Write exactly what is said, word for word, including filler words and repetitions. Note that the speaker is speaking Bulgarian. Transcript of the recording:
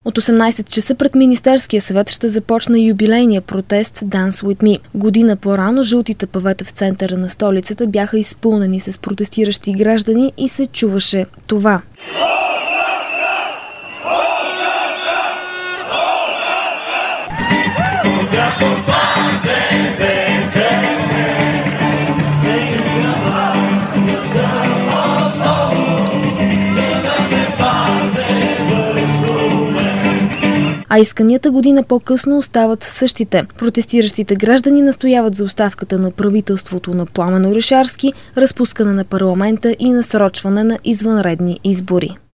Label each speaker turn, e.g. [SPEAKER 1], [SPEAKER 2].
[SPEAKER 1] От осемнайсет часа пред Министерския съвет ще започне юбилейния протест Dance with me. Година по-рано жълтите павета в центъра на столицата бяха изпълнени с протестиращи граждани и се чуваше това. А исканията година по-късно остават същите. Протестиращите граждани настояват за оставката на правителството на Пламен Орешарски, разпускане на парламента и насрочване на извънредни избори.